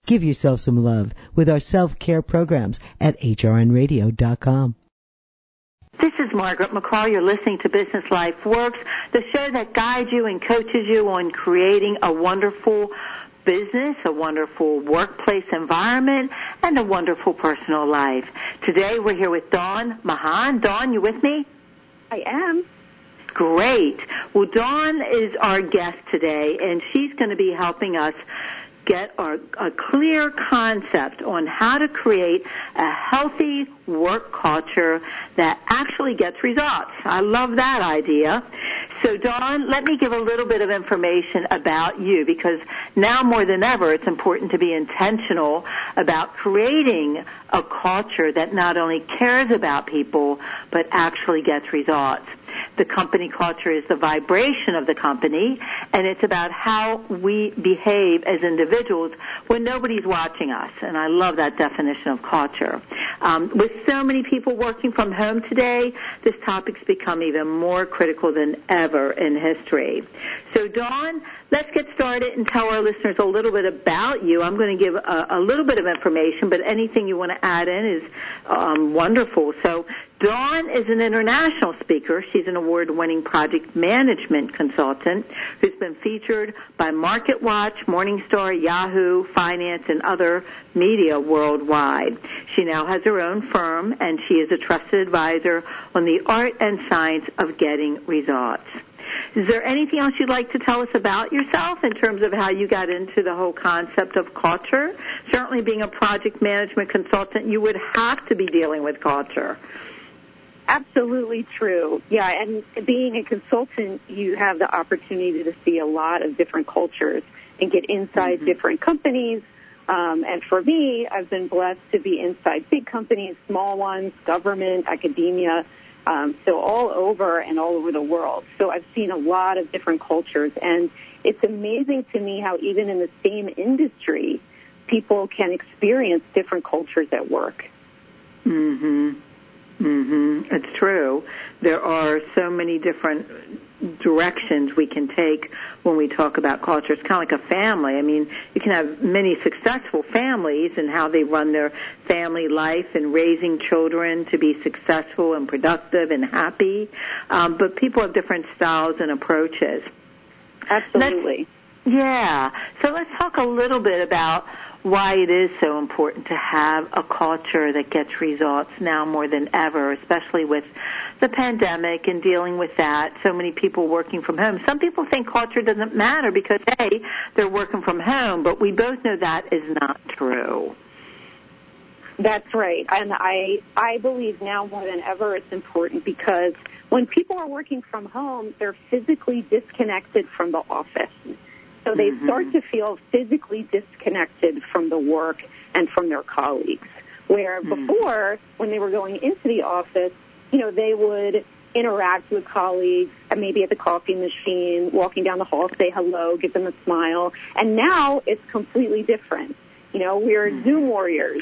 Give yourself some love with our self-care programs at hrnradio.com. This is Margaret McCall. You're listening to Business Life Works, the show that guides you and coaches you on creating a wonderful business, a wonderful workplace environment, and a wonderful personal life. Today we're here with Dawn Mahan. Dawn, you with me? I am. Great. Well, Dawn is our guest today, and she's going to be helping us get a clear concept on how to create a healthy work culture that actually gets results. I love that idea. So, Dawn, let me give a little bit of information about you, because now more than ever it's important to be intentional about creating a culture that not only cares about people but actually gets results. The company culture is the vibration of the company, and it's about how we behave as individuals when nobody's watching us. And I love that definition of culture. With so many people working from home today, this topic's become even more critical than ever in history. So, Dawn, let's get started and tell our listeners a little bit about you. I'm going to give a little bit of information, but anything you want to add in is wonderful. So, Dawn is an international speaker. She's an award-winning project management consultant who's been featured by MarketWatch, Morningstar, Yahoo, Finance, and other media worldwide. She now has her own firm, and she is a trusted advisor on the art and science of getting results. Is there anything else you'd like to tell us about yourself in terms of how you got into the whole concept of culture? Certainly being a project management consultant, you would have to be dealing with culture. Absolutely true. Yeah, and being a consultant, you have the opportunity to see a lot of different cultures and get inside different companies. And for me, I've been blessed to be inside big companies, small ones, government, academia, so all over and all over the world. So I've seen a lot of different cultures, and it's amazing to me how even in the same industry, people can experience different cultures at work. It's true. There are so many different directions we can take when we talk about culture. It's kind of like a family. I mean, you can have many successful families and how they run their family life and raising children to be successful and productive and happy. But people have different styles and approaches. Absolutely. So let's talk a little bit about why it is so important to have a culture that gets results now more than ever, especially with the pandemic and dealing with that. So many people working from home. Some people think culture doesn't matter because, hey, they're working from home, but we both know that is not true. That's right. And I believe now more than ever it's important because when people are working from home, they're physically disconnected from the office. So they start to feel physically disconnected from the work and from their colleagues. Where before, when they were going into the office, you know, they would interact with colleagues, maybe at the coffee machine, walking down the hall, say hello, give them a smile. And now it's completely different. You know, we're Zoom warriors.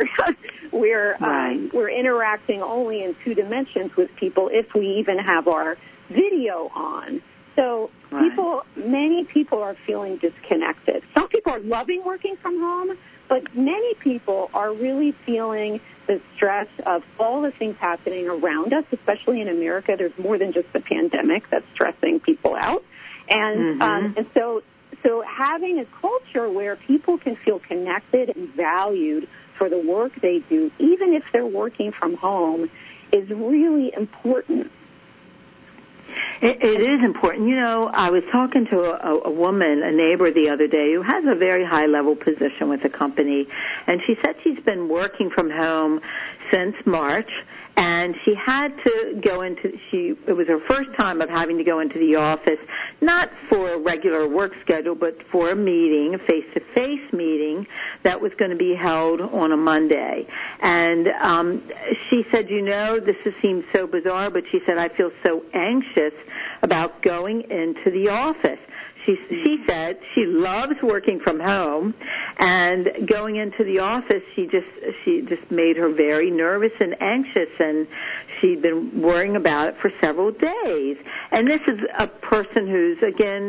We're interacting only in 2 dimensions with people if we even have our video on. So many people are feeling disconnected. Some people are loving working from home, but many people are really feeling the stress of all the things happening around us, especially in America. There's more than just the pandemic that's stressing people out. And so having a culture where people can feel connected and valued for the work they do, even if they're working from home, is really important. It is important. You know, I was talking to a woman, a neighbor the other day, who has a very high-level position with the company, and she said she's been working from home since March, and she had to go it was her first time of having to go into the office, not for a regular work schedule, but for a meeting, a face-to-face meeting that was going to be held on a Monday. And she said, you know, this seems so bizarre, but she said, I feel so anxious about going into the office. She said she loves working from home, and going into the office, she just made her very nervous and anxious, and she'd been worrying about it for several days. And this is a person who's, again,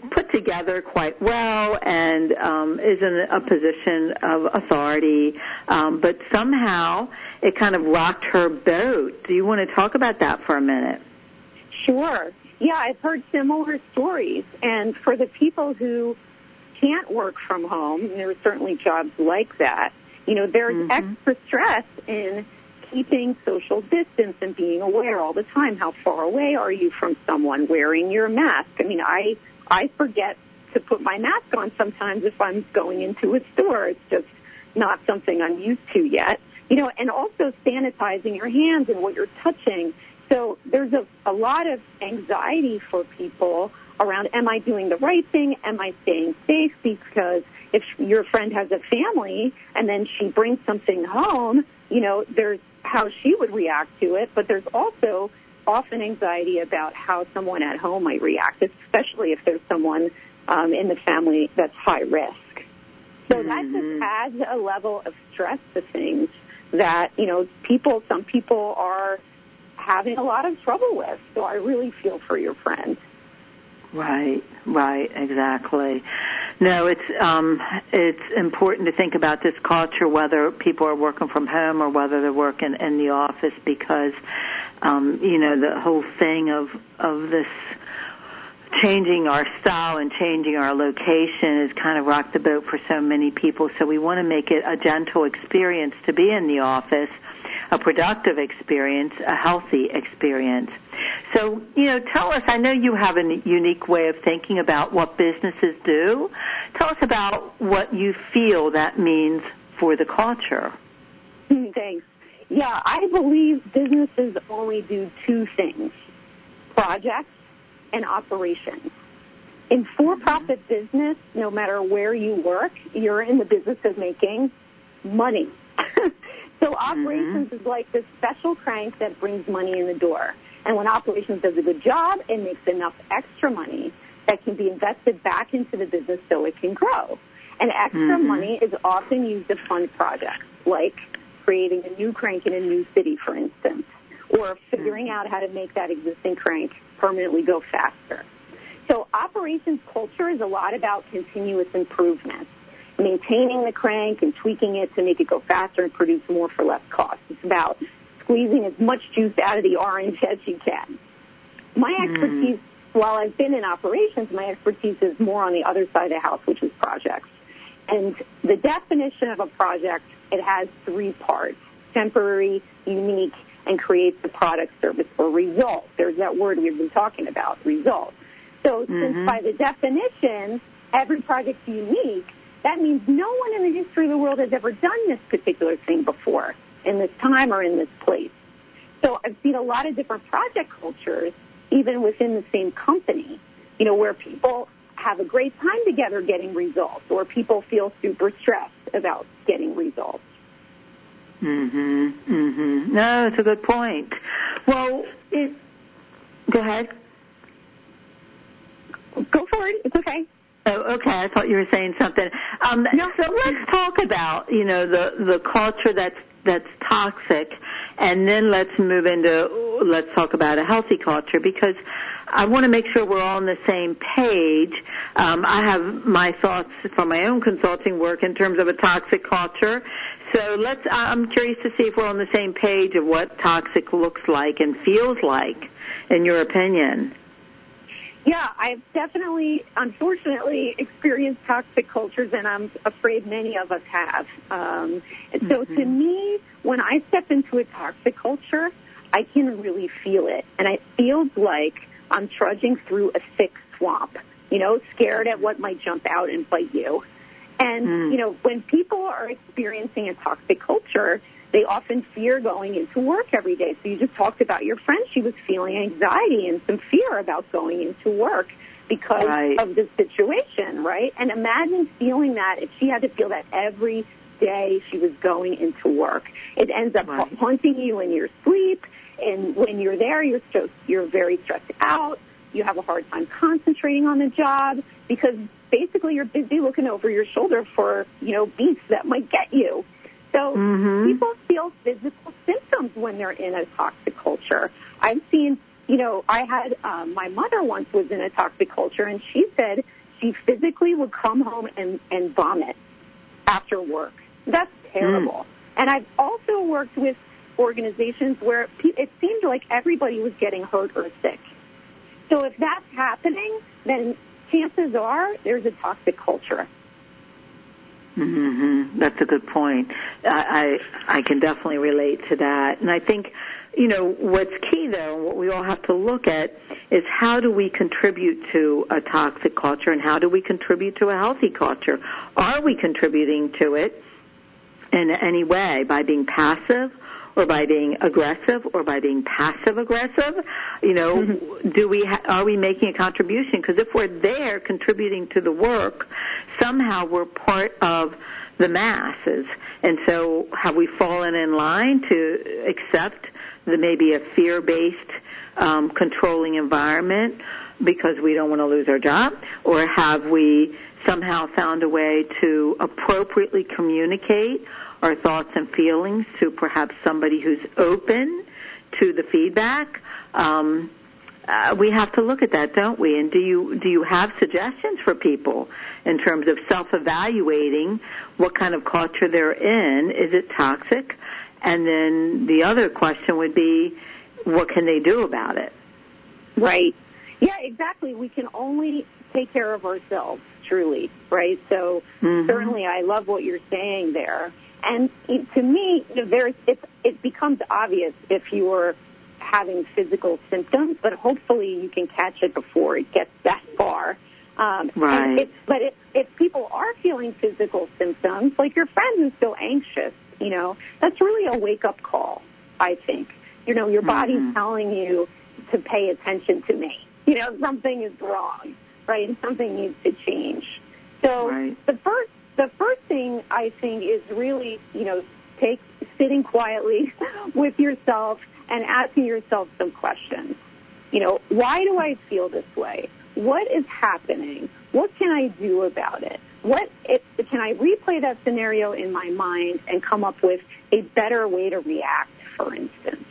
put together quite well and is in a position of authority, but somehow it kind of rocked her boat. Do you want to talk about that for a minute? Sure. Yeah, I've heard similar stories. And for the people who can't work from home, there are certainly jobs like that, there's extra stress in keeping social distance and being aware all the time. How far away are you from someone? Wearing your mask. I mean, I forget to put my mask on sometimes if I'm going into a store. It's just not something I'm used to yet. And also sanitizing your hands and what you're touching. So there's a lot of anxiety for people around, am I doing the right thing? Am I staying safe? Because if your friend has a family and then she brings something home, there's how she would react to it, but there's also often anxiety about how someone at home might react, especially if there's someone in the family that's high risk. So that just adds a level of stress to things that, some people are having a lot of trouble with. So I really feel for your friend. Right, exactly. No, it's important to think about this culture, whether people are working from home or whether they're working in the office, because the whole thing of this changing our style and changing our location has kind of rocked the boat for so many people. So we want to make it a gentle experience to be in the office, a productive experience, a healthy experience. So, tell us, I know you have a unique way of thinking about what businesses do. Tell us about what you feel that means for the culture. Thanks. Yeah, I believe businesses only do two things, projects and operations. In for-profit business, no matter where you work, you're in the business of making money. So operations is like this special crank that brings money in the door. And when operations does a good job, it makes enough extra money that can be invested back into the business so it can grow. And extra money is often used to fund projects, like creating a new crank in a new city, for instance, or figuring out how to make that existing crank permanently go faster. So operations culture is a lot about continuous improvement, maintaining the crank and tweaking it to make it go faster and produce more for less cost. It's about squeezing as much juice out of the orange as you can. My expertise, while I've been in operations, my expertise is more on the other side of the house, which is projects. And the definition of a project, it has three parts: temporary, unique, and creates the product, service, or result. There's that word we've been talking about, result. So since by the definition, every project's unique, that means no one in the history of the world has ever done this particular thing before, in this time or in this place. So I've seen a lot of different project cultures, even within the same company, where people have a great time together getting results, or people feel super stressed about getting results. No, it's a good point. Well, go ahead. Go for it. It's okay. Oh, okay. I thought you were saying something. No. So let's talk about, the culture that's toxic, and then let's talk about a healthy culture, because I want to make sure we're all on the same page. I have my thoughts from my own consulting work in terms of a toxic culture. So I'm curious to see if we're on the same page of what toxic looks like and feels like, in your opinion. Yeah, I've definitely, unfortunately, experienced toxic cultures, and I'm afraid many of us have. So to me, when I step into a toxic culture, I can really feel it. And it feels like I'm trudging through a thick swamp, scared at what might jump out and bite you. And, when people are experiencing a toxic culture, they often fear going into work every day. So you just talked about your friend. She was feeling anxiety and some fear about going into work because of the situation, right? And imagine feeling that if she had to feel that every day she was going into work. It ends up haunting you in your sleep. And when you're there, you're very stressed out. You have a hard time concentrating on the job because basically you're busy looking over your shoulder for, beasts that might get you. So people feel physical symptoms when they're in a toxic culture. I've seen I had my mother once was in a toxic culture, and she said she physically would come home and vomit after work. That's terrible. And I've also worked with organizations where it seemed like everybody was getting hurt or sick. So if that's happening, then chances are there's a toxic culture. Mm-hmm. That's a good point. I can definitely relate to that. And I think, what's key, though, and what we all have to look at is how do we contribute to a toxic culture and how do we contribute to a healthy culture? Are we contributing to it in any way by being passive or by being aggressive or by being passive-aggressive? Are we making a contribution? Because if we're there contributing to the work, somehow we're part of the masses. And so have we fallen in line to accept maybe a fear-based controlling environment because we don't want to lose our job? Or have we somehow found a way to appropriately communicate our thoughts and feelings to perhaps somebody who's open to the feedback? We have to look at that, don't we? And do you have suggestions for people in terms of self-evaluating what kind of culture they're in? Is it toxic? And then the other question would be, what can they do about it? Right. Yeah, exactly. We can only take care of ourselves, truly, right? So certainly I love what you're saying there. And to me, it becomes obvious if you're having physical symptoms, but hopefully you can catch it before it gets that far. Right. But if people are feeling physical symptoms, like your friend who's so anxious, that's really a wake-up call, I think. Your body's telling you to pay attention to me. Something is wrong, right? And something needs to change. So the first thing I think is really, sitting quietly with yourself and asking yourself some questions. Why do I feel this way? What is happening? What can I do about it? Can I replay that scenario in my mind and come up with a better way to react, for instance?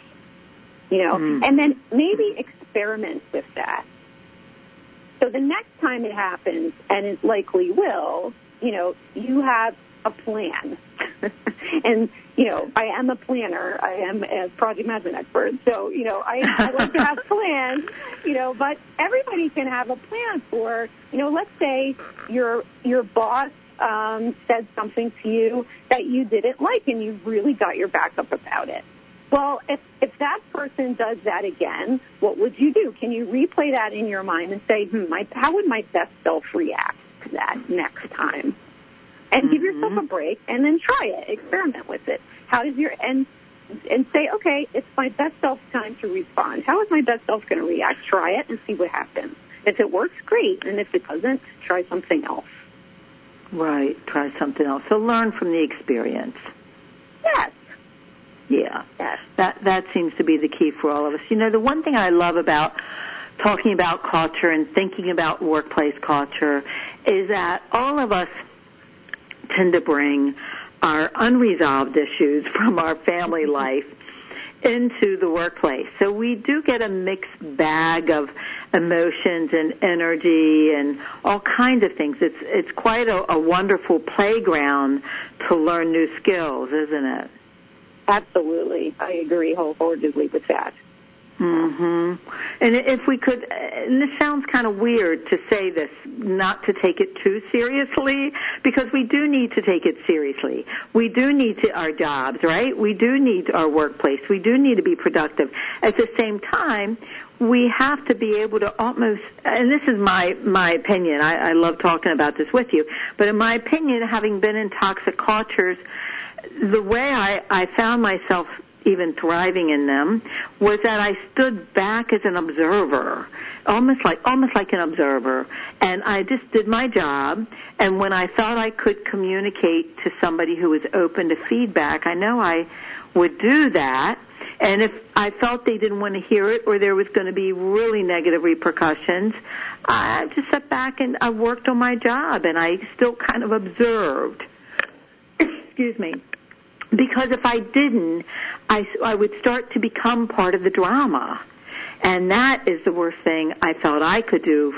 And then maybe experiment with that. So the next time it happens, and it likely will, you have a plan. And, I am a planner. I am a project management expert. So, I like to have plans, but everybody can have a plan for, let's say your boss said something to you that you didn't like and you really got your back up about it. Well, if that person does that again, what would you do? Can you replay that in your mind and say, how would my best self react to that next time? And give yourself a break and then try it. Experiment with it. How does and say, okay, it's my best self's time to respond. How is my best self going to react? Try it and see what happens. If it works, great. And if it doesn't, try something else. Right. Try something else. So learn from the experience. Yes. Yeah. Yes. That seems to be the key for all of us. The one thing I love about talking about culture and thinking about workplace culture is that all of us tend to bring our unresolved issues from our family life into the workplace. So we do get a mixed bag of emotions and energy and all kinds of things. It's quite a wonderful playground to learn new skills, isn't it? Absolutely. I agree wholeheartedly with that. And if we could, and this sounds kind of weird to say this, not to take it too seriously, because we do need to take it seriously. We do need our jobs, right? We do need our workplace. We do need to be productive. At the same time, we have to be able to almost, and this is my opinion, I love talking about this with you, but in my opinion, having been in toxic cultures, the way I found myself even thriving in them was that I stood back as an observer, almost like an observer, and I just did my job. And when I thought I could communicate to somebody who was open to feedback, I know I would do that. And if I felt they didn't want to hear it or there was going to be really negative repercussions, I just sat back and I worked on my job and I still kind of observed. Excuse me. Because if I didn't, I would start to become part of the drama. And that is the worst thing I felt I could do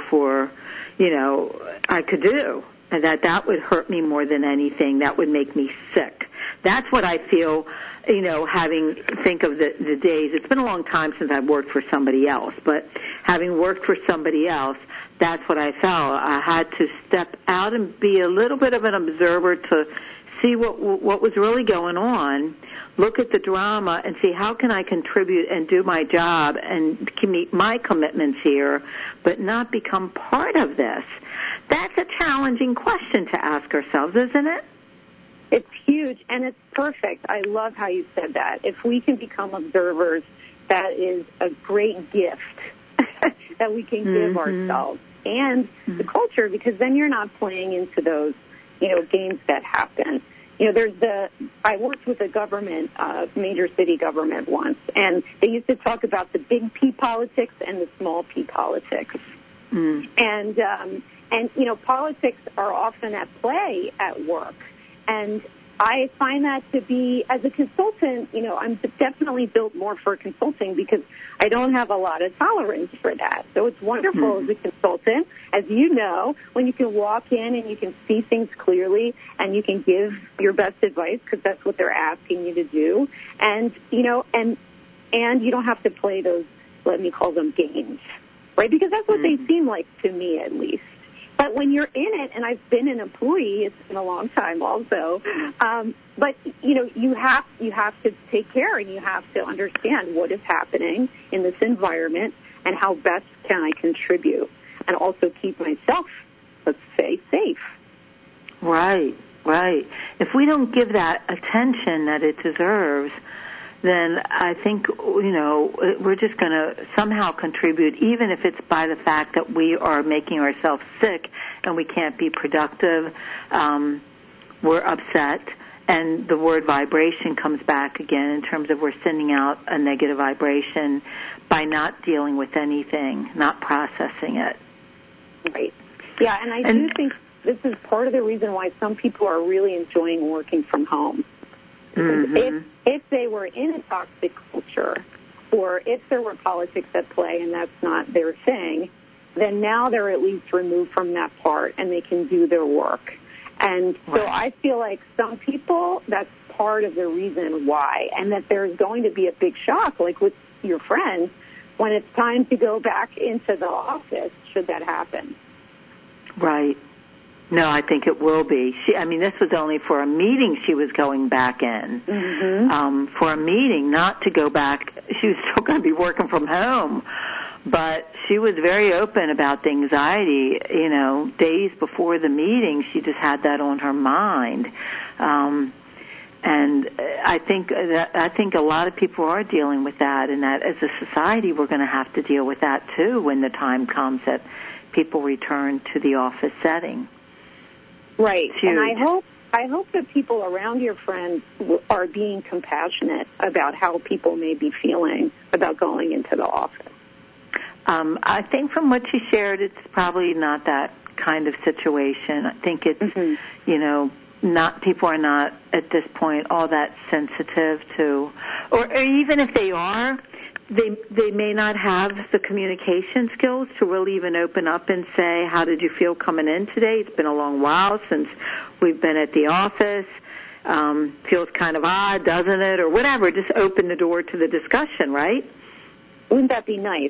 and that would hurt me more than anything. That would make me sick. That's what I feel, think of the days. It's been a long time since I've worked for somebody else, but having worked for somebody else, that's what I felt. I had to step out and be a little bit of an observer to see what was really going on, look at the drama, and see how can I contribute and do my job and meet my commitments here, but not become part of this. That's a challenging question to ask ourselves, isn't it? It's huge, and it's perfect. I love how you said that. If we can become observers, that is a great gift that we can give ourselves and the culture, because then you're not playing into those, games that happen. I worked with a government, major city government once, and they used to talk about the big P politics and the small P politics. And politics are often at play at work. And I find that to be, as a consultant, I'm definitely built more for consulting because I don't have a lot of tolerance for that. So it's wonderful as a consultant, as you know, when you can walk in and you can see things clearly and you can give your best advice because that's what they're asking you to do. And, and you don't have to play those, let me call them games, right? Because that's what they seem like to me, at least. But when you're in it, and I've been an employee, it's been a long time also, but, you have to take care and you have to understand what is happening in this environment and how best can I contribute and also keep myself, let's say, safe. Right. If we don't give that attention that it deserves, then I think, we're just going to somehow contribute, even if it's by the fact that we are making ourselves sick and we can't be productive. We're upset, and the word vibration comes back again in terms of we're sending out a negative vibration by not dealing with anything, not processing it. Right. Yeah, and I do think this is part of the reason why some people are really enjoying working from home. If they were in a toxic culture, or if there were politics at play and that's not their thing, then now they're at least removed from that part and they can do their work. And so I feel like some people, that's part of the reason why, and that there's going to be a big shock, like with your friends, when it's time to go back into the office, should that happen. Right. No, I think it will be. This was only for a meeting she was going back in. For a meeting, not to go back. She was still going to be working from home. But she was very open about the anxiety, days before the meeting. She just had that on her mind. And I think a lot of people are dealing with that, and that as a society we're going to have to deal with that too when the time comes that people return to the office setting. Right, and I hope that people around your friends are being compassionate about how people may be feeling about going into the office. I think from what she shared, it's probably not that kind of situation. I think it's, people are not at this point all that sensitive to, or even if they are, they may not have the communication skills to really even open up and say, how did you feel coming in today? It's been a long while since we've been at the office. Feels kind of odd, doesn't it? Or whatever. Just open the door to the discussion, right? Wouldn't that be nice?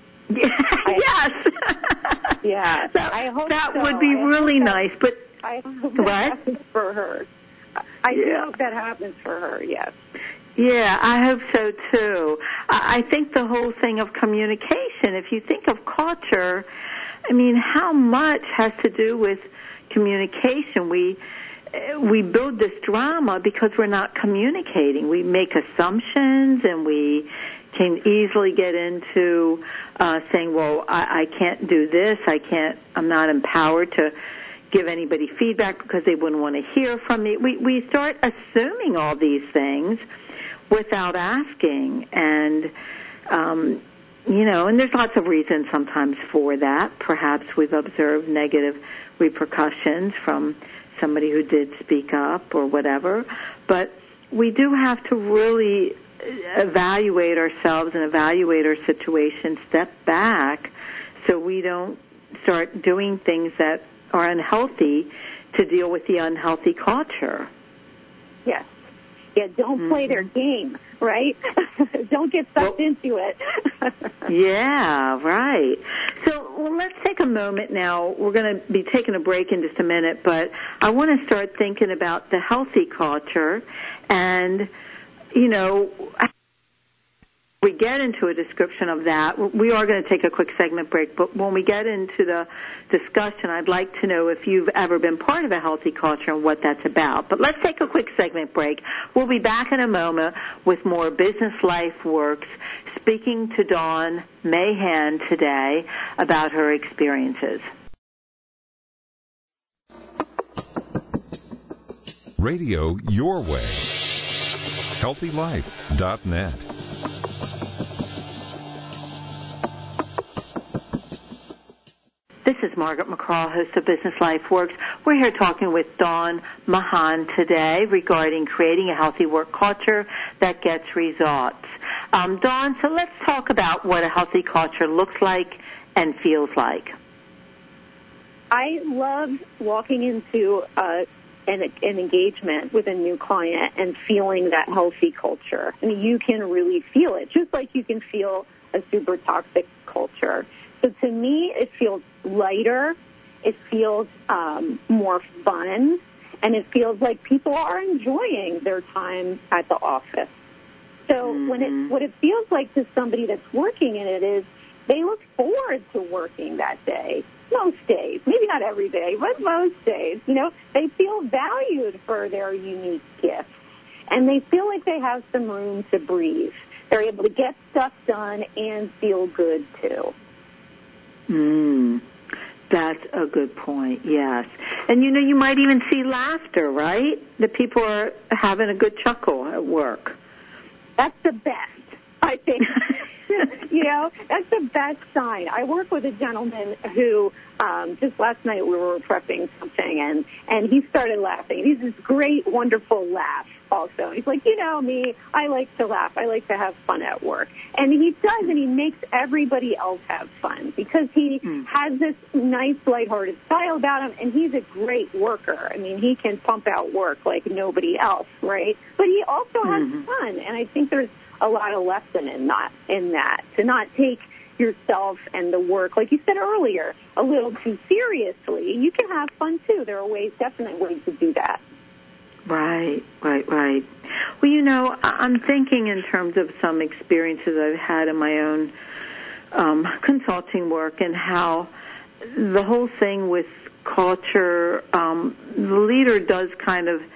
Yes. Yeah. I hope that would be really nice. But I hope that happens for her. I do hope that happens for her, yes. Yeah, I hope so, too. I think the whole thing of communication, if you think of culture, how much has to do with communication? We build this drama because we're not communicating. We make assumptions, and we can easily get into saying, well, I can't do this. I'm not empowered to give anybody feedback because they wouldn't want to hear from me. We start assuming all these things without asking. And, and there's lots of reasons sometimes for that. Perhaps we've observed negative repercussions from somebody who did speak up or whatever. But we do have to really evaluate ourselves and evaluate our situation, step back so we don't start doing things that are unhealthy to deal with the unhealthy culture. Yes. Yeah, don't play their game, right? Don't get sucked into it. Yeah, right. So, well, let's take a moment now. We're going to be taking a break in just a minute, but I want to start thinking about the healthy culture. And, you know, we get into a description of that. We are going to take a quick segment break, but when we get into the discussion, I'd like to know if you've ever been part of a healthy culture and what that's about. But let's take a quick segment break. We'll be back in a moment with more Business Life Works, speaking to Dawn Mahan today about her experiences. Radio your way. HealthyLife.net. This is Margaret McCall, host of Business Life Works. We're here talking with Dawn Mahan today regarding creating a healthy work culture that gets results. Dawn, so let's talk about what a healthy culture looks like and feels like. I love walking into an engagement with a new client and feeling that healthy culture. I mean, you can really feel it, just like you can feel a super toxic culture. So to me, it feels lighter, it feels more fun, and it feels like people are enjoying their time at the office. So what it feels like to somebody that's working in it is they look forward to working that day. Most days, maybe not every day, but most days, you know, they feel valued for their unique gifts, and they feel like they have some room to breathe. They're able to get stuff done and feel good, too. That's a good point, yes. And, you know, you might even see laughter, right? The people are having a good chuckle at work. That's the best, I think. You know, that's the best sign. I work with a gentleman who just last night we were prepping something, and he started laughing. He's this great, wonderful laugh also. He's like, you know me, I like to laugh. I like to have fun at work. And he does, and he makes everybody else have fun because he has this nice, lighthearted style about him, and he's a great worker. I mean, he can pump out work like nobody else, right? But he also has fun, and I think there's a lot of lesson in that, to not take yourself and the work, like you said earlier, a little too seriously. You can have fun, too. There are definitely ways to do that. Right. Well, you know, I'm thinking in terms of some experiences I've had in my own consulting work and how the whole thing with culture, the leader does kind of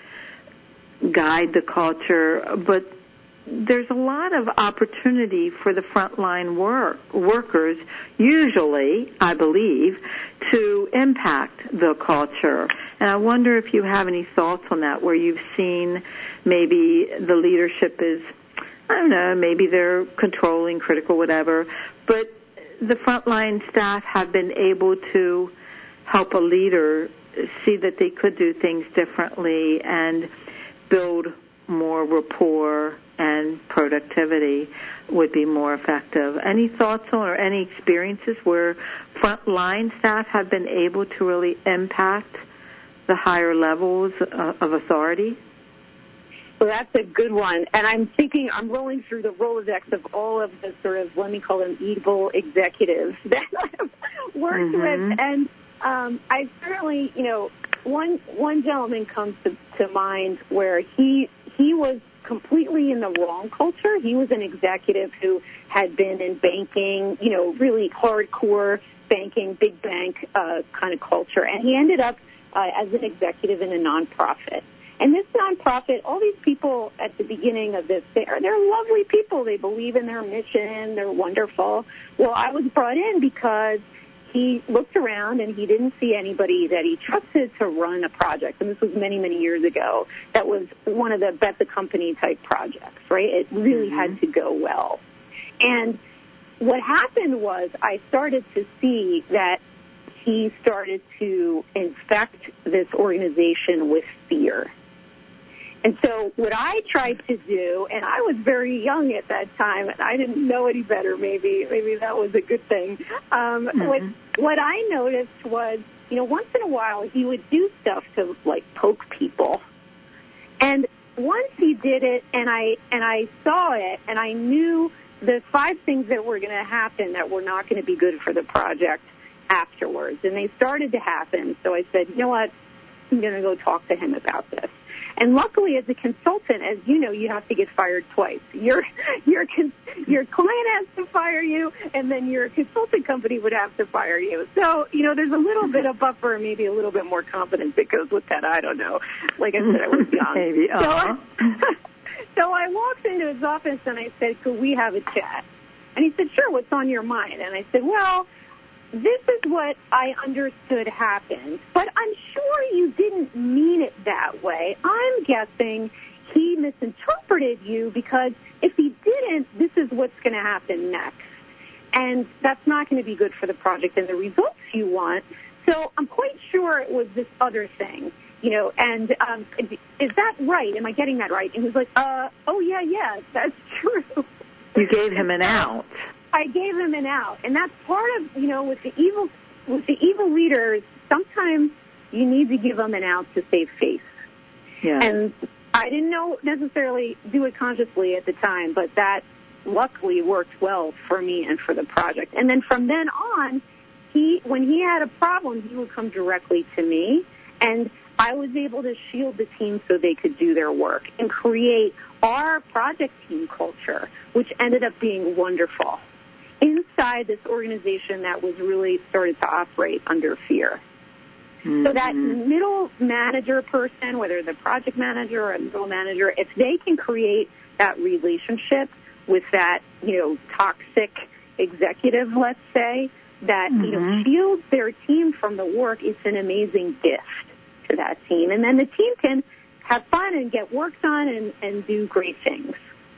guide the culture, but there's a lot of opportunity for the frontline workers, usually, I believe, to impact the culture. And I wonder if you have any thoughts on that, where you've seen maybe the leadership is, I don't know, maybe they're controlling, critical, whatever, but the frontline staff have been able to help a leader see that they could do things differently and build more rapport and productivity would be more effective. Any thoughts on or any experiences where frontline staff have been able to really impact the higher levels of authority? Well, that's a good one. And I'm rolling through the Rolodex of all of the sort of, let me call them evil executives that I've worked with. And I certainly, you know, one gentleman comes to mind where he was completely in the wrong culture. He was an executive who had been in banking, you know, really hardcore banking, big bank kind of culture. And he ended up as an executive in a nonprofit. And this nonprofit, all these people at the beginning of this, they're lovely people. They believe in their mission. They're wonderful. Well, I was brought in because he looked around and he didn't see anybody that he trusted to run a project. And this was many, many years ago. That was one of the bet the company type projects, right? It really had to go well. And what happened was I started to see that he started to infect this organization with fear. And so what I tried to do, and I was very young at that time, and I didn't know any better. Maybe that was a good thing. What I noticed was, once in a while he would do stuff to like poke people, and once he did it, and I saw it, and I knew the 5 things that were going to happen that were not going to be good for the project afterwards, and they started to happen. So I said, you know what, I'm going to go talk to him about this. And luckily, as a consultant, as you know, you have to get fired twice. Your client has to fire you, and then your consulting company would have to fire you. So, there's a little bit of buffer, maybe a little bit more confidence that goes with that. I don't know. Like I said, I was young. Maybe. So I walked into his office, and I said, could we have a chat? And he said, sure, what's on your mind? And I said, well, this is what I understood happened, but I'm sure you didn't mean it that way. I'm guessing he misinterpreted you, because if he didn't, this is what's going to happen next. And that's not going to be good for the project and the results you want. So I'm quite sure it was this other thing, and is that right? Am I getting that right? And he was like, oh, yeah, that's true. You gave him an out. I gave him an out, and that's part of, with the evil leaders, sometimes you need to give them an out to save face. Yeah. And I didn't necessarily do it consciously at the time, but that luckily worked well for me and for the project. And then from then on, when he had a problem, he would come directly to me, and I was able to shield the team so they could do their work and create our project team culture, which ended up being wonderful inside this organization that was really started to operate under fear. Mm-hmm. So that middle manager person, whether the project manager or a middle manager, if they can create that relationship with that, toxic executive, let's say, that, shields their team from the work, it's an amazing gift to that team. And then the team can have fun and get work done and do great things.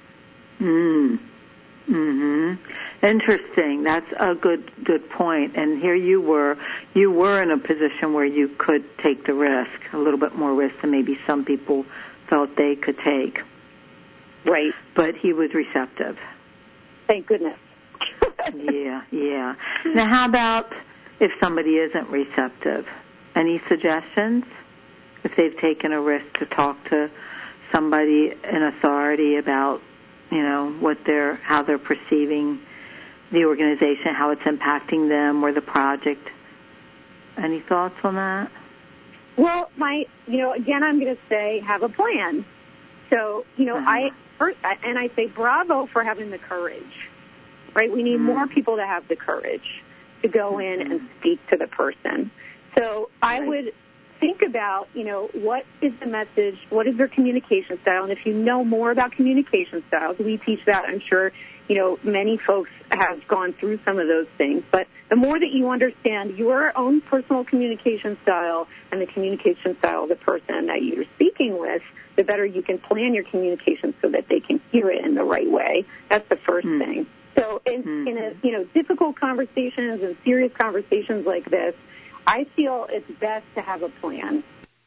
Interesting. That's a good point. And here you were in a position where you could take the risk, a little bit more risk than maybe some people felt they could take. Right. But he was receptive. Thank goodness. Yeah. Now, how about if somebody isn't receptive? Any suggestions? If they've taken a risk to talk to somebody in authority about, how they're perceiving the organization, how it's impacting them or the project. Any thoughts on that? Well, again, I'm going to say have a plan. So, I say bravo for having the courage, right? We need more people to have the courage to go in and speak to the person. So I would think about, what is the message, what is their communication style, and if you know more about communication styles, we teach that. I'm sure, many folks have gone through some of those things, but the more that you understand your own personal communication style and the communication style of the person that you're speaking with, the better you can plan your communication so that they can hear it in the right way. That's the first thing. So in difficult conversations and serious conversations like this, I feel it's best to have a plan.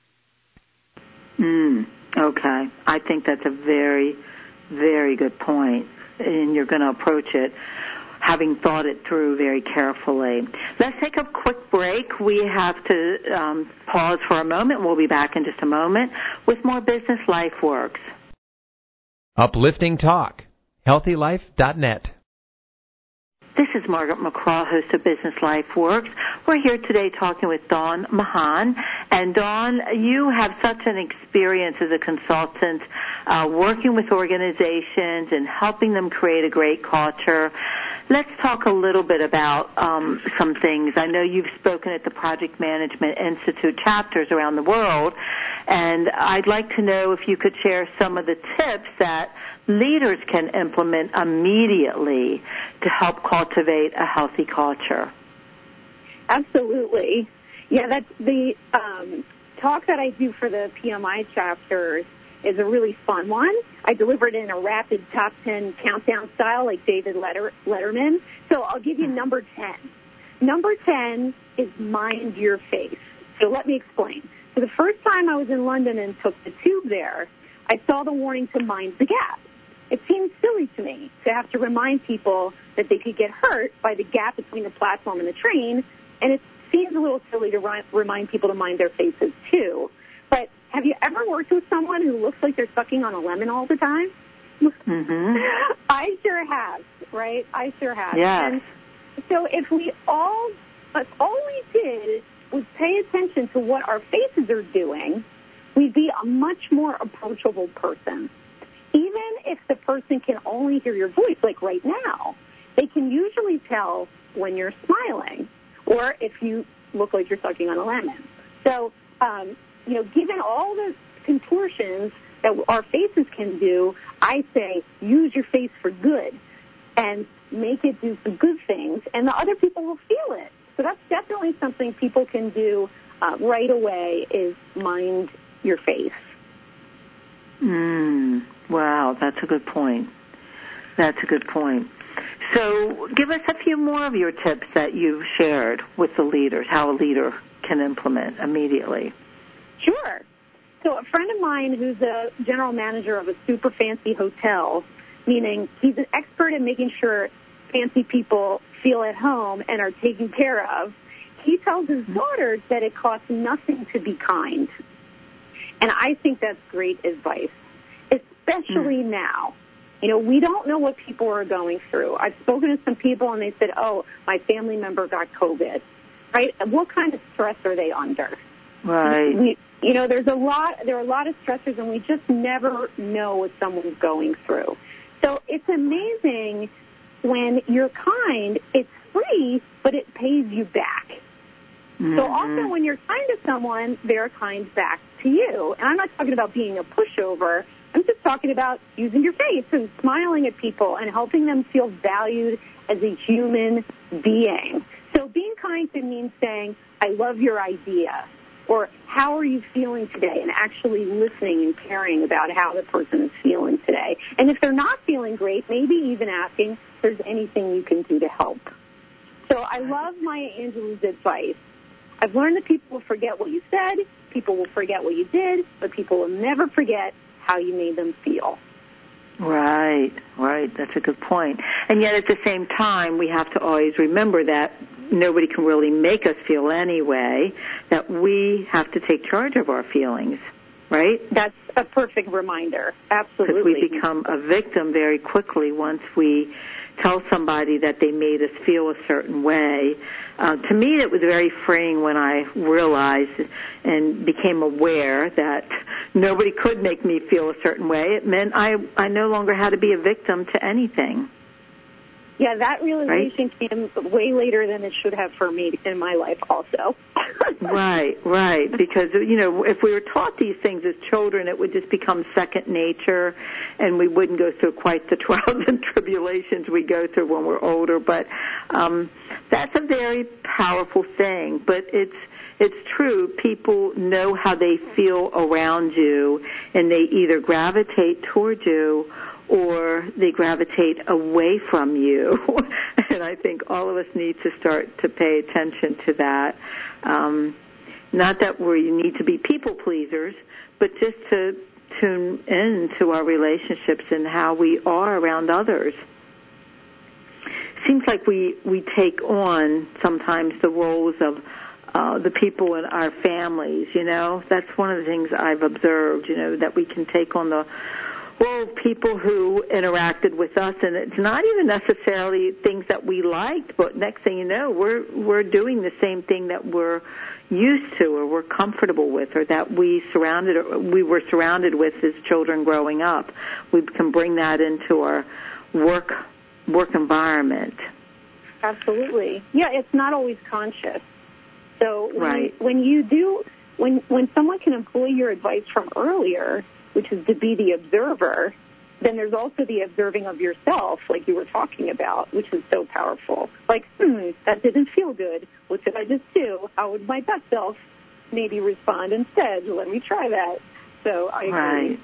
Okay. I think that's a very, very good point, and you're going to approach it having thought it through very carefully. Let's take a quick break. We have to pause for a moment. We'll be back in just a moment with more Business Life Works. Uplifting Talk. HealthyLife.net. This is Margaret McCraw, host of Business Life Works. We're here today talking with Dawn Mahan. And Dawn, you have such an experience as a consultant working with organizations and helping them create a great culture. Let's talk a little bit about some things. I know you've spoken at the Project Management Institute chapters around the world, and I'd like to know if you could share some of the tips that leaders can implement immediately to help cultivate a healthy culture. Absolutely. Yeah, that's the talk that I do for the PMI chapters is a really fun one. I delivered in a rapid top 10 countdown style like David Letterman. So I'll give you number 10. Number 10 is mind your face. So let me explain. So the first time I was in London and took the tube there, I saw the warning to mind the gap. It seems silly to me to have to remind people that they could get hurt by the gap between the platform and the train, and it seems a little silly to remind people to mind their faces, too. But have you ever worked with someone who looks like they're sucking on a lemon all the time? Mm-hmm. I sure have, right? I sure have. Yes. And so if all we did was pay attention to what our faces are doing, we'd be a much more approachable person. Even if the person can only hear your voice, like right now, they can usually tell when you're smiling or if you look like you're sucking on a lemon. So, given all the contortions that our faces can do, I say use your face for good and make it do some good things, and the other people will feel it. So that's definitely something people can do right away is mind your face. Wow, that's a good point. That's a good point. So give us a few more of your tips that you've shared with the leaders, how a leader can implement immediately. Sure. So a friend of mine who's a general manager of a super fancy hotel, meaning he's an expert in making sure fancy people feel at home and are taken care of, he tells his daughters that it costs nothing to be kind. And I think that's great advice, especially now. We don't know what people are going through. I've spoken to some people and they said, oh, my family member got COVID, right? And what kind of stress are they under? Right. There are a lot of stressors, and we just never know what someone's going through. So it's amazing when you're kind, it's free, but it pays you back. Mm-hmm. So often when you're kind to someone, they're kind back to you. And I'm not talking about being a pushover. I'm just talking about using your face and smiling at people and helping them feel valued as a human being. So being kind can mean saying, I love your idea, or how are you feeling today, and actually listening and caring about how the person is feeling today. And if they're not feeling great, maybe even asking if there's anything you can do to help. So I love Maya Angelou's advice. I've learned that people will forget what you said, people will forget what you did, but people will never forget how you made them feel. Right. That's a good point. And yet at the same time, we have to always remember that nobody can really make us feel anyway, that we have to take charge of our feelings, right? That's a perfect reminder. Absolutely. Because we become a victim very quickly once we tell somebody that they made us feel a certain way. To me, it was very freeing when I realized and became aware that nobody could make me feel a certain way. It meant I no longer had to be a victim to anything. Yeah, that realization came way later than it should have for me in my life also. Right. Because, if we were taught these things as children, it would just become second nature, and we wouldn't go through quite the trials and tribulations we go through when we're older. But that's a very powerful thing. But it's true. People know how they feel around you, and they either gravitate toward you or they gravitate away from you. And I think all of us need to start to pay attention to that. Not that we need to be people pleasers, but just to tune in to our relationships and how we are around others. Seems like we take on sometimes the roles of the people in our families, That's one of the things I've observed, that we can take on the role of people who interacted with us, and it's not even necessarily things that we liked, but next thing you know, we're doing the same thing that we're used to or we're comfortable with or that we were surrounded with as children growing up. We can bring that into our work environment. Absolutely. Yeah, it's not always conscious. So right. when someone can employ your advice from earlier, which is to be the observer, then there's also the observing of yourself, like you were talking about, which is so powerful. Like, that didn't feel good. What did I just do? How would my best self maybe respond instead? Let me try that. So I agree.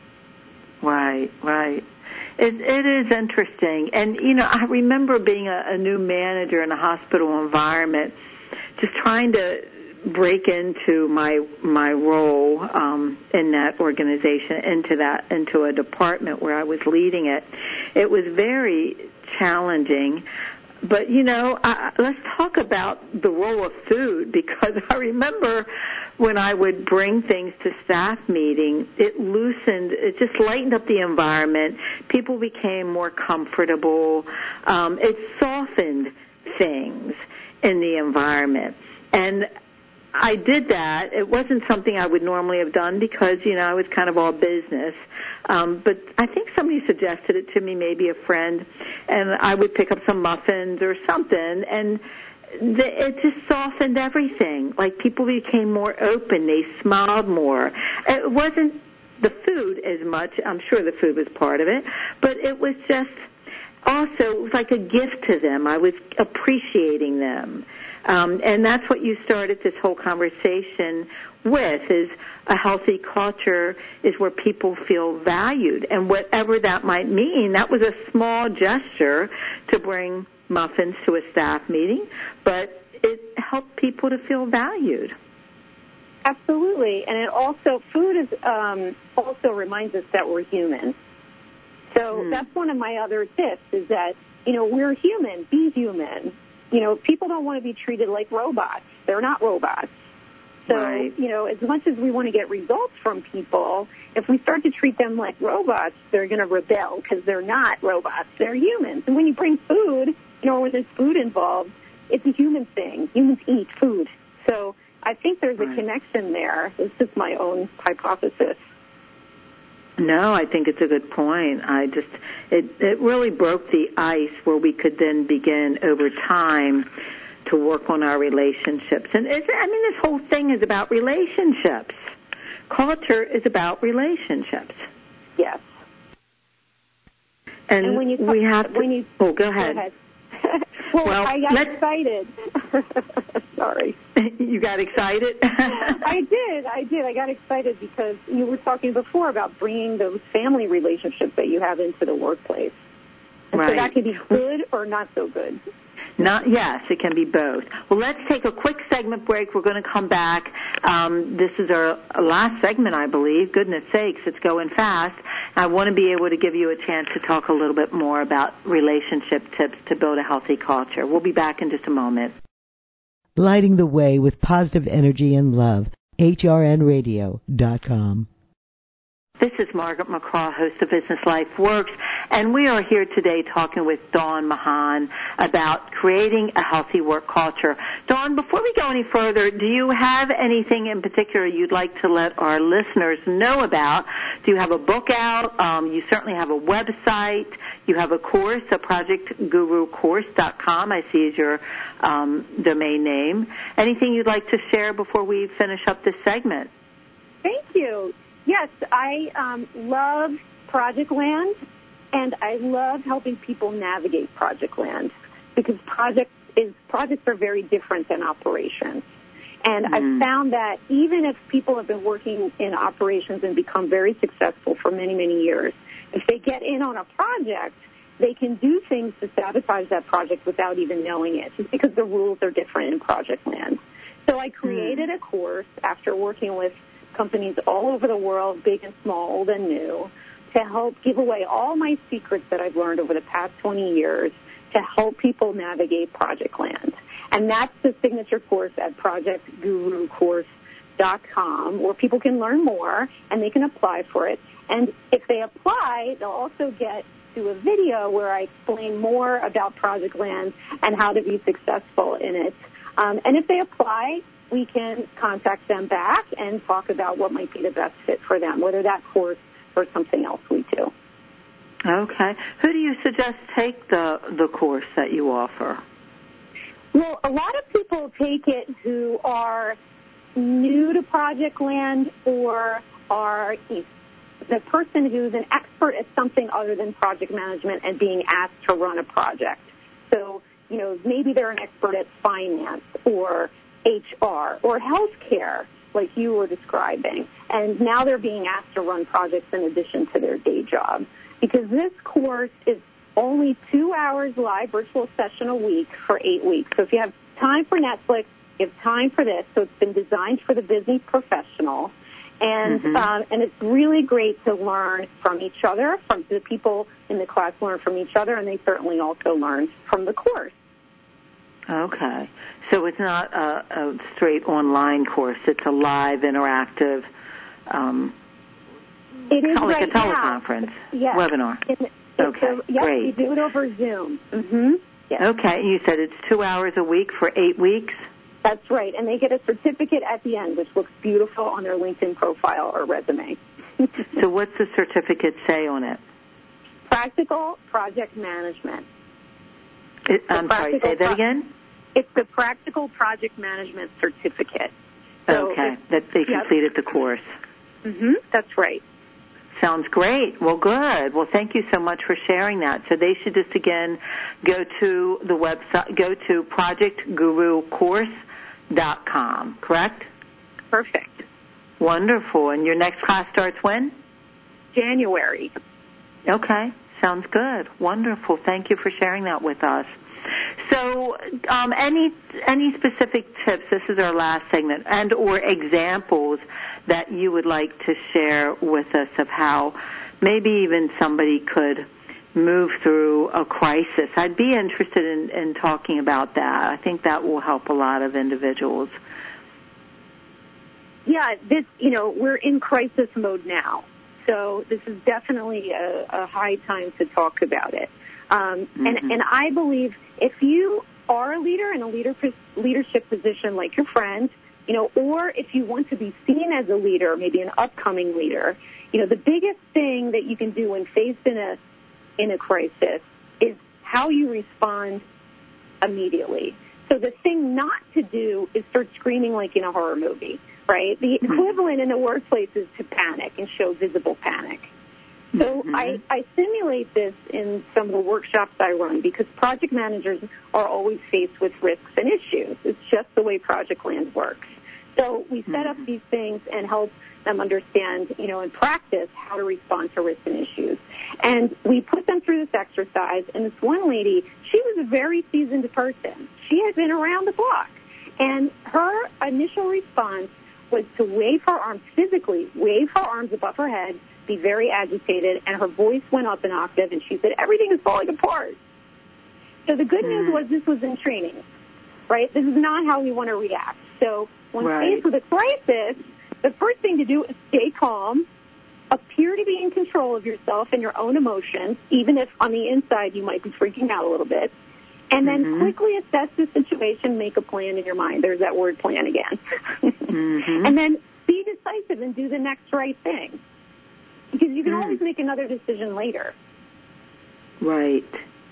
Right. It is interesting. And, I remember being a new manager in a hospital environment, just trying to break into my role in that organization, into a department where I was leading it. It was very challenging. But, let's talk about the role of food, because I remember when I would bring things to staff meeting, it just lightened up the environment. People became more comfortable. It softened things in the environment. And I did that. It wasn't something I would normally have done because, I was kind of all business. But I think somebody suggested it to me, maybe a friend, and I would pick up some muffins or something, and it just softened everything. Like, people became more open. They smiled more. It wasn't the food as much. I'm sure the food was part of it, but it was just also, it was like a gift to them. I was appreciating them. And that's what you started this whole conversation with, is a healthy culture is where people feel valued. And whatever that might mean, that was a small gesture to bring muffins to a staff meeting, but it helped people to feel valued. Absolutely. And it also, food is also reminds us that we're human. So that's one of my other tips, is that, we're human. Be human. People don't want to be treated like robots. They're not robots. So, right. As much as we want to get results from people, if we start to treat them like robots, they're going to rebel because they're not robots. They're humans. And when you bring food, when there's food involved, it's a human thing. Humans eat food. So I think there's a connection there. It's just my own hypothesis. No, I think it's a good point. It really broke the ice where we could then begin over time to work on our relationships. And this whole thing is about relationships. Culture is about relationships. Yes. And when you we have to... Go ahead. Well, I got excited. Sorry. You got excited? I did. I got excited because you were talking before about bringing those family relationships that you have into the workplace. And so that could be good or not so good. Yes, it can be both. Well, let's take a quick segment break. We're going to come back. This is our last segment, I believe. Goodness sakes, it's going fast. I want to be able to give you a chance to talk a little bit more about relationship tips to build a healthy culture. We'll be back in just a moment. Lighting the way with positive energy and love. HRNradio.com. This is Margaret McCraw, host of Business Life Works, and we are here today talking with Dawn Mahan about creating a healthy work culture. Dawn, before we go any further, do you have anything in particular you'd like to let our listeners know about? Do you have a book out? You certainly have a website. You have a course, a projectgurucourse.com, I see is your domain name. Anything you'd like to share before we finish up this segment? Thank you. Yes, I love Project Land, and I love helping people navigate Project Land, because projects are very different than operations. And I've found that even if people have been working in operations and become very successful for many, many years, if they get in on a project, they can do things to sabotage that project without even knowing it, just because the rules are different in Project Land. So I created a course after working with companies all over the world, big and small, old and new, to help give away all my secrets that I've learned over the past 20 years to help people navigate Project Land. And that's the signature course at projectgurucourse.com, where people can learn more and they can apply for it. And if they apply, they'll also get to a video where I explain more about Project Land and how to be successful in it. And if they apply, we can contact them back and talk about what might be the best fit for them, whether that course or something else we do. Okay. Who do you suggest take the course that you offer? Well, a lot of people take it who are new to Project Land or are the person who's an expert at something other than project management and being asked to run a project. So, maybe they're an expert at finance or HR or healthcare, like you were describing, and now they're being asked to run projects in addition to their day job. Because this course is only 2 hours live virtual session a week for 8 weeks. So if you have time for Netflix, You have time for this. So it's been designed for the busy professional. And and it's really great to learn from each other, from the people in the class learn from each other, and they certainly also learn from the course. Okay. So it's not a straight online course. It's a live, interactive, it is like right a teleconference webinar. Okay, great. We do it over Zoom. Yes. Okay. You said it's 2 hours a week for 8 weeks? That's right, and they get a certificate at the end, which looks beautiful on their LinkedIn profile or resume. So what's the certificate say on it? Practical Project Management. I'm sorry, say that again? It's the Practical Project Management Certificate. So okay, that they completed the course. That's right. Sounds great. Well, good. Well, thank you so much for sharing that. So they should just, again, go to the website, go to projectgurucourse.com, correct? Perfect. Wonderful. And your next class starts when? January. Okay. Sounds good. Wonderful. Thank you for sharing that with us. So any specific tips, this is our last segment, and or examples that you would like to share with us of how maybe even somebody could move through a crisis? I'd be interested in talking about that. I think that will help a lot of individuals. Yeah, we're in crisis mode now. So this is definitely a high time to talk about it. And I believe if you are a leader in a leadership position like your friend, or if you want to be seen as a leader, maybe an upcoming leader, the biggest thing that you can do when faced in a crisis is how you respond immediately. So the thing not to do is start screaming like in a horror movie, right? The equivalent in the workplace is to panic and show visible panic. So I simulate this in some of the workshops I run because project managers are always faced with risks and issues. It's just the way Project Land works. So we set up these things and help them understand, in practice, how to respond to risks and issues. And we put them through this exercise, and this one lady, she was a very seasoned person. She had been around the block. And her initial response was to wave her arms, physically wave her arms above her head, be very agitated, and her voice went up an octave, and she said, everything is falling apart. So the good news was this was in training, right? This is not how we want to react. So when faced with a crisis, the first thing to do is stay calm, appear to be in control of yourself and your own emotions, even if on the inside you might be freaking out a little bit, and then quickly assess the situation, make a plan in your mind. There's that word plan again. And then be decisive and do the next right thing. Because you can always make another decision later. Right.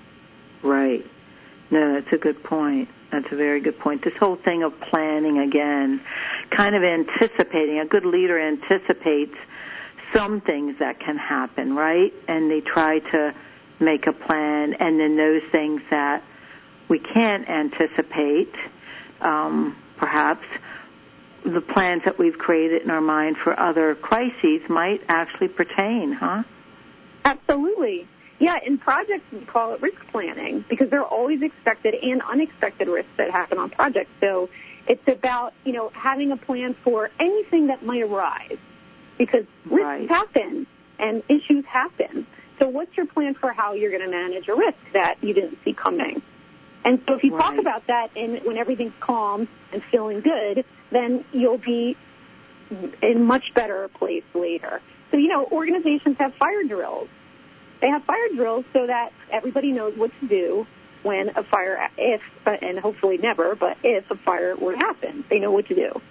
No, that's a good point. That's a very good point. This whole thing of planning, again, kind of anticipating. A good leader anticipates some things that can happen, right? And they try to make a plan, and then those things that we can't anticipate, perhaps, the plans that we've created in our mind for other crises might actually pertain, huh? Absolutely. Yeah, in projects we call it risk planning because there are always expected and unexpected risks that happen on projects. So it's about, having a plan for anything that might arise because risks happen and issues happen. So what's your plan for how you're going to manage a risk that you didn't see coming? And so if you talk about that and when everything's calm and feeling good, then you'll be in a much better place later. So, organizations have fire drills. They have fire drills so that everybody knows what to do when a fire, and hopefully never, but if a fire were to happen, they know what to do.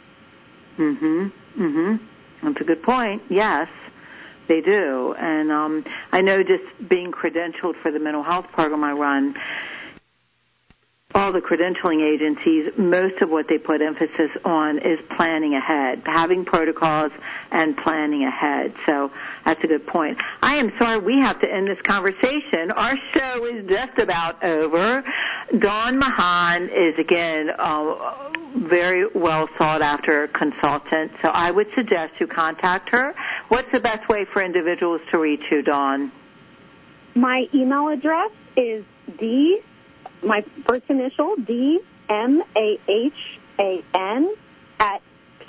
That's a good point. Yes, they do. And I know just being credentialed for the mental health program I run, all the credentialing agencies, most of what they put emphasis on is planning ahead, having protocols and planning ahead. So that's a good point. I am sorry we have to end this conversation. Our show is just about over. Dawn Mahan is, again, very well sought after consultant. So I would suggest you contact her. What's the best way for individuals to reach you, Dawn? My email address is my first initial, DMAH at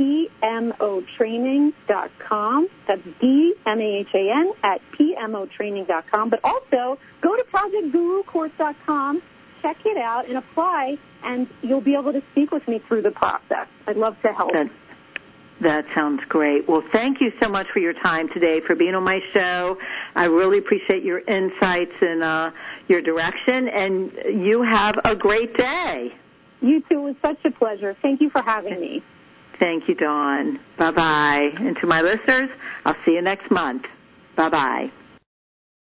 pmotraining.com. That's DMAHAN at pmotraining.com. But also go to projectgurucourse.com, check it out, and apply, and you'll be able to speak with me through the process. I'd love to help. That sounds great. Well, thank you so much for your time today, for being on my show. I really appreciate your insights and your direction, and you have a great day. You too. It was such a pleasure. Thank you for having me. Thank you, Dawn. Bye-bye. And to my listeners, I'll see you next month. Bye-bye.